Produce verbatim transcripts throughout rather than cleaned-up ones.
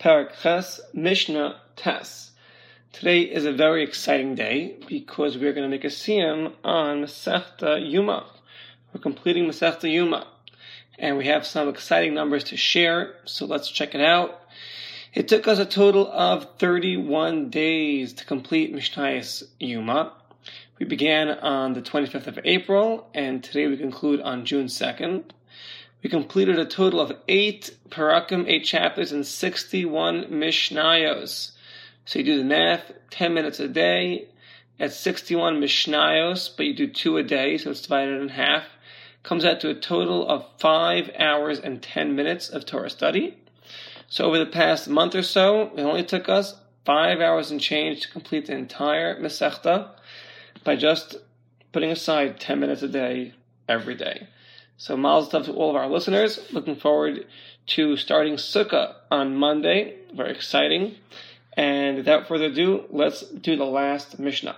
Parak Ches, Mishnah Tes. Today is a very exciting day because we're going to make a siyum on Masechta Yuma. We're completing Masechta Yuma, and we have some exciting numbers to share, so let's check it out. It took us a total of thirty-one days to complete Mishnayos Yuma. We began on the twenty-fifth of April, and today we conclude on June second. We completed a total of eight parakim, eight chapters, and sixty-one mishnayos. So you do the math, ten minutes a day, at sixty-one mishnayos, but you do two a day, so it's divided in half. Comes out to a total of five hours and ten minutes of Torah study. So over the past month or so, it only took us five hours and change to complete the entire Masechta by just putting aside ten minutes a day, every day. So mazel tov to all of our listeners. Looking forward to starting Sukkah on Monday. Very exciting. And without further ado, let's do the last Mishnah.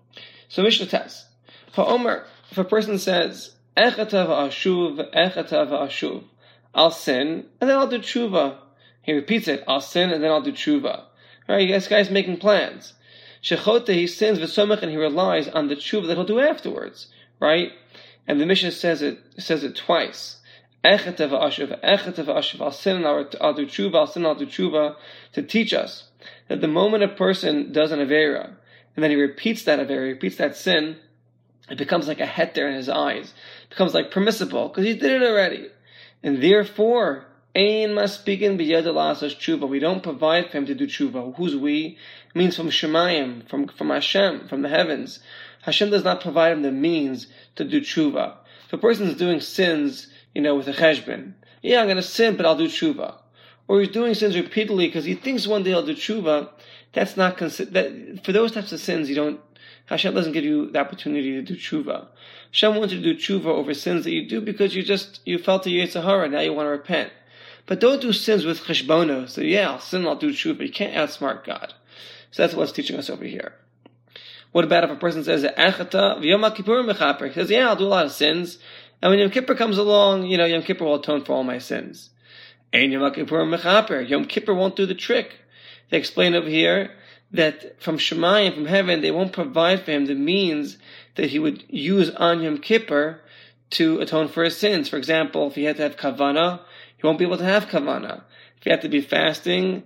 So Mishnah Tes. Ha'omer, if a person says, Echata v'ashuv, Echata v'ashuv, I'll sin, and then I'll do tshuva. He repeats it, I'll sin, and then I'll do tshuva. Right, this guy's making plans. Shechote, he sins v'somech, and he relies on the tshuva that he'll do afterwards. Right? And the Mishnah says it says it twice. Echata v'ashuv, Echata v'ashuv, I'll sin, and I'll, I'll do tshuva, I'll sin, and I'll do tshuva, to teach us that the moment a person does an avera, and then he repeats that avera, repeats that sin, it becomes like a heter in his eyes. It becomes like permissible, because he did it already. And therefore, ein maspikin b'yad la'asos tshuva. We don't provide for him to do tshuva. Who's we? It means from Shemayim, from, from Hashem, from the heavens. Hashem does not provide him the means to do tshuva. If a person is doing sins, you know, with a cheshbon, yeah, I'm going to sin, but I'll do tshuva. Or he's doing sins repeatedly because he thinks one day he'll do tshuva, that's not considered, that, for those types of sins, you don't, Hashem doesn't give you the opportunity to do tshuva. Hashem wants you to do tshuva over sins that you do because you just, you felt the Yetzer Hara, now you want to repent. But don't do sins with cheshbonos. So yeah, I'll sin, I'll do tshuva. You can't outsmart God. So that's what's teaching us over here. What about if a person says, Echata v'yom kippur mechaper? He says, yeah, I'll do a lot of sins. And when Yom Kippur comes along, you know, Yom Kippur will atone for all my sins. Ein Yom Kippur mechaper. Yom Kippur won't do the trick. They explain over here that from Shemayim, from heaven, they won't provide for him the means that he would use on Yom Kippur to atone for his sins. For example, if he had to have kavana, he won't be able to have kavana. If he had to be fasting,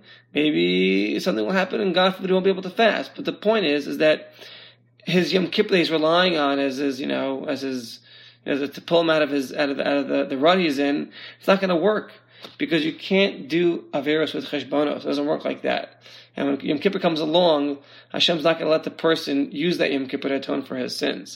maybe something will happen and God forbid he won't be able to fast. But the point is, is that his Yom Kippur that he's relying on as his, you know, as his, as a, to pull him out of his, out of the, out of the, the rut he's in, it's not going to work. Because you can't do averos with cheshbonos. It doesn't work like that. And when Yom Kippur comes along, Hashem's not going to let the person use that Yom Kippur to atone for his sins.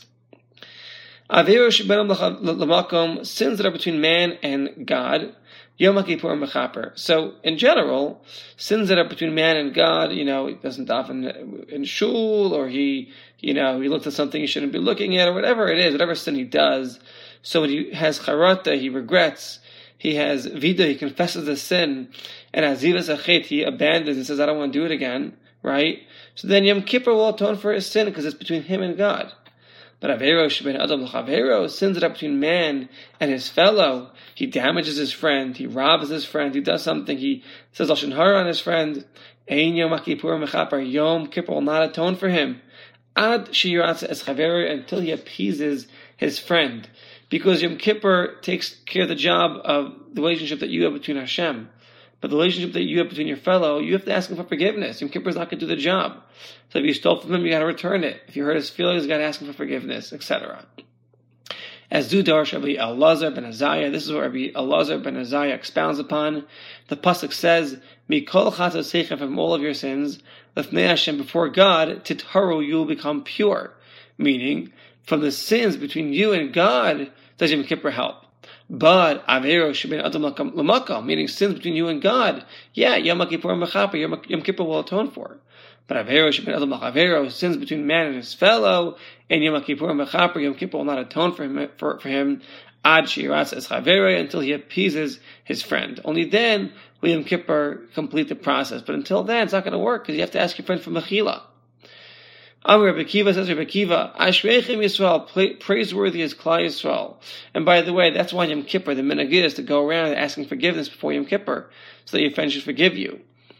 Averos shebenam l'makom, sins that are between man and God, Yom Kippur mechaper. So, in general, sins that are between man and God, you know, he doesn't daven in shul, or he, you know, he looked at something he shouldn't be looking at, or whatever it is, whatever sin he does. So when he has charata, he regrets, he has vida, he confesses the sin, and azivas achet, he abandons and says, I don't want to do it again, right? So then Yom Kippur will atone for his sin because it's between him and God. But averos sheben adam l'chavero, sins that are between man and his fellow, he damages his friend, he robs his friend, he does something, he says lashon hara on his friend, ein Yom Kippur mechaper, Yom Kippur will not atone for him, ad shiratz es chavero, until he appeases his friend. Because Yom Kippur takes care of the job of the relationship that you have between Hashem. But the relationship that you have between your fellow, you have to ask him for forgiveness. Yom Kippur is not going to do the job. So if you stole from him, you got to return it. If you hurt his feelings, you got to ask him for forgiveness, et cetera. As Dudar Rabbi Elazar ben Azariah, this is what Rabbi Elazar ben Azariah expounds upon. The pasuk says, "Mikol chatasechem, from all of your sins, lefnei Hashem, before God, titharu, you will become pure." Meaning, from the sins between you and God, does Yom Kippur help? But averos sheben adam l'makam, meaning sins between you and God, yeah, Yom Kippur mechaper, Yom Kippur will atone for. But averos sheben adam l'chaveros, sins between man and his fellow, and Yom Kippur mechaper, Yom Kippur will not atone for him, for, for him ad shiratz es chavero, until he appeases his friend. Only then will Yom Kippur complete the process. But until then, it's not going to work because you have to ask your friend for mechila. Amar Rabbi Akiva, says Rabbi Akiva, Ashreichem Yisrael, praiseworthy is Klal Yisrael. And by the way, that's why Yom Kippur, the minhag is to go around asking forgiveness before Yom Kippur, so that your friends should forgive you.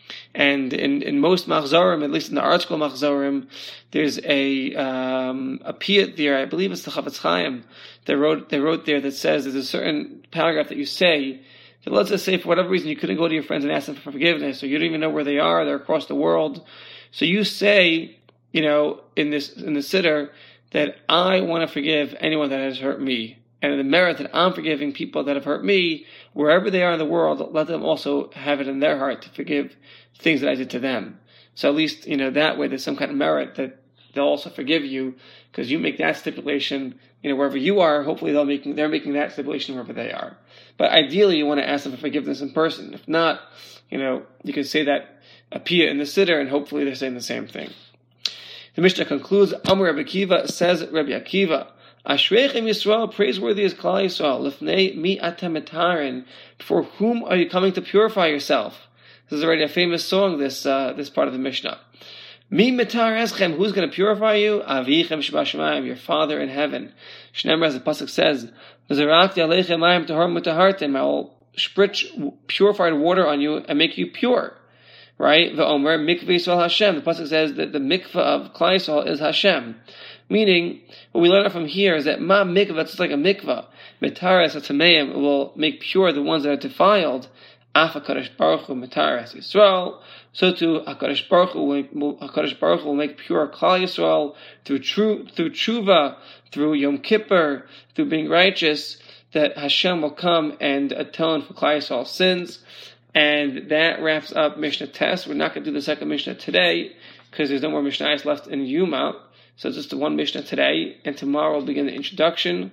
And in, in most Machzorim, at least in the art school Machzorim, there's a um, a piyut there. I believe it's the Chafetz Chaim. They wrote they wrote there that says there's a certain paragraph that you say that, let's just say for whatever reason you couldn't go to your friends and ask them for forgiveness, or you don't even know where they are. They're across the world. So you say, you know, in this in the siddur that I want to forgive anyone that has hurt me. And the merit that I'm forgiving people that have hurt me, wherever they are in the world, let them also have it in their heart to forgive things that I did to them. So at least, you know, that way there's some kind of merit that they'll also forgive you, because you make that stipulation, you know, wherever you are. Hopefully they'll making they're making that stipulation wherever they are. But ideally, you want to ask them for forgiveness in person. If not, you know, you can say that a piyut in the siddur, and hopefully they're saying the same thing. The Mishnah concludes, Amar Rabbi Akiva, says Rabbi Akiva, Ashreichem Yisrael, praiseworthy is Klal Yisrael, Lifnei mi atem mitarin, before whom are you coming to purify yourself? This is already a famous song, this uh, this part of the Mishnah. Mi mitar eschem, who's going to purify you? Avichem shebashamayim, your Father in heaven. Shneimar, as the pasuk says, V'zarakti aleichem mayim tahor mutahartim, I will spritz purified water on you and make you pure. Right? V'omer mikveh Yisrael Hashem. The pasuk says that the mikveh of Klal Yisrael is Hashem. Meaning, what we learn from here is that ma mikveh, it's like a mikveh. Mitaras atameim, it will make pure the ones that are defiled. Af HaKadosh Baruch Hu mitaras Yisrael. So too, HaKadosh Baruch Hu will, HaKadosh Baruch Hu will make pure Klal Yisrael through true, through tshuva, through Yom Kippur, through being righteous, that Hashem will come and atone for Klal Yisrael's sins. And that wraps up Mishnah Tes. We're not going to do the second Mishnah today, because there's no more Mishnahs left in Yuma. So it's just the one Mishnah today, and tomorrow we'll begin the introduction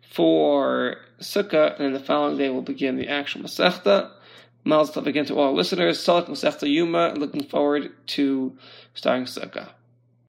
for Sukkah, and then the following day we'll begin the actual Masechta. Mazel tov again to all our listeners. Salak Masechta Yuma, looking forward to starting Sukkah.